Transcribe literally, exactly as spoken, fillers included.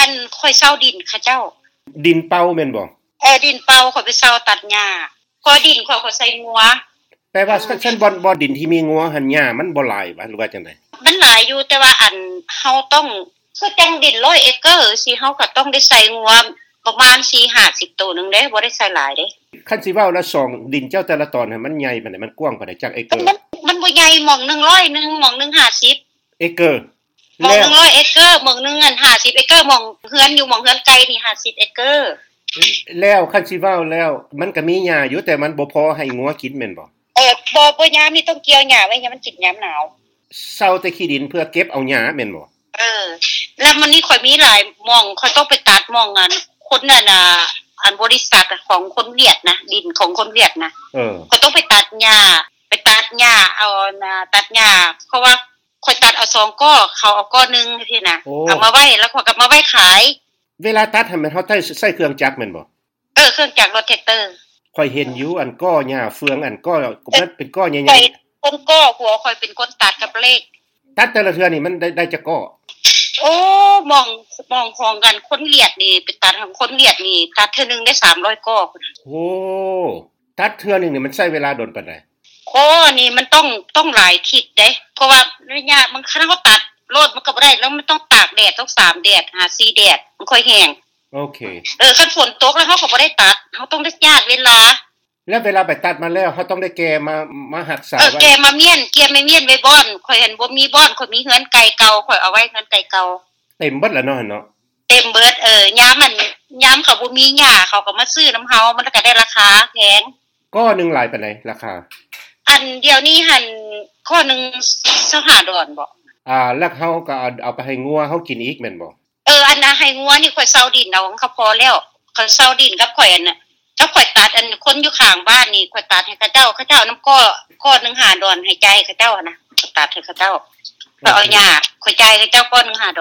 นค่อยเซาดินเขาเจ้าดินเป่าแม่นบ่เออดินเป่าค่อยไปเซาตัดหญ้าก็ดินค่อยก็ใส่งัวแปลว่าซั่นบ่บ่ดินที่มีงัวหั่นหญ้ามันบ่หลายบ่หรือว่าจังได๋มันหลายอยู่แต่ว่าอันเฮาต้องคือจังดินหนึ่งร้อยเอเกอร์สิเฮาก็ต้องได้ใส่งัวประมาณ สี่ห้าสิบ ตัวนึงเด้บ่ได้ใส่หลายเด้คันสิเว้าละสองดินเจ้าแต่ละตอนน่ะมันใหญ่ปานใดมันกว้างปานใดจักเอเกอร์มันมันบ่ใหญ่หม่องหนึ่งร้อยนึงหม่องนึงห้าสิบเอเกอร์หม่องหนึ่งร้อยเอเกอร์หม่องนึงอันห้าสิบเอเกอร์หม่องเฮือนอยู่หม่องเฮือนไกลนี่ห้าสิบเอเกอร์แล้วคันสิเว้าแล้วมันก็มีหญ้าอยู่แต่มันบ่พอให้งัวกินแม่นบ่เออบ่บ่ยามนี่ต้องเกี่ยวหญ้าไว้ยามมันกินยามหนาวเซาแต่ขี้ดินเพื่อเก็บเอาหญ้าแม่นบ่เออแล้วมันนี่ข่อยมีหลายหม่องข่อยต้องไปตัดหม่องอันคนนั่นน่ะอันบริษัทของคนเวียดนะดินของคนเวียดนะเออข่อยต้องไปตัดหญ้าไปตัดหญ้าเอาน่ะตัดหญ้าเพราะว่าข่อยตัดเอาสองก้อเขาเอาก้อนึงซี่นะเอามาไว้แล้วข่อยก็มาไว้ขายเวลาตัดให้มันเฮาใช้ใช้เครื่องจักรแม่นบ่เออเครื่องจักรรถแท็กเตอร์ข่อยเห็นอยู่อันก้อหญ้าเฟืองอันก้อมันเป็นก้อใหญ่ๆคนก้อหัวข่อยเป็นคนตัดกับเลขตัดแต่ละเทื่อนี่มันได้ได้จักก้อโอ้มองมองของกันคนเวียดนี่ไปตัดของคนเวียดนี่ตัดเทื่อนึงได้สามร้อยก้อโอ้ตัดเทื่อนึงนี่มันใช้เวลาโดนปานใดโอ้นี่มันต้องต้องหลายทิศเด้เพราะว่าระยะมันคันเฮาตัดโลดมันก็บ่ได้แล้วมันต้องตากแดดต้องสามแดดห้า สี่แดดมันค่อยแห้งโอเคเออคันฝนตกแล้วเฮาก็บ่ได้ตัดเฮาต้องได้ญาติเวลาแล้วเวลาไปตัดมาแล้วเฮาต้องได้แก่มามารักษาไว้เออแก่มาเมียนเกียไม่เมียนไว้บ่อนข่อยเห็นบ่มีบ่อนข่อยมีเฮือนไก่เก่าข่อยเอาไว้เฮือนไก่เก่าเต็มเบิดแล้วเนาะเนาะเต็มเบิดเออยามมันยามเขาบ่มีหญ้าเขาก็มาซื้อนําเฮามันก็ได้ราคาแพงก้อนึงหลายปานใดราคาอันเดี๋ยวนี้หั่นข้อนึงยี่สิบห้าดอลบ่อ่าแล้วเฮาก็เอาเอาไปให้งัวเฮากินอีกแม่นบ่เอออันน่ะให้งัวนี่ข่อยเซาดินเอาเขาพอแล้วข่อยเซาดินกับข่อยอันน่ะถ้าข่อยตัดอันคนอยู่ข้างบ้านนี่ข่อยตัดให้เขาเจ้าเขาเจ้าน้ำก้อก้อนึงห้าดอลให้ใจเขาเจ้านะตัดให้เขาเจ้าข่อยเอาหญ้าข่อยจ่ายให้เจ้าก้อนึงห้า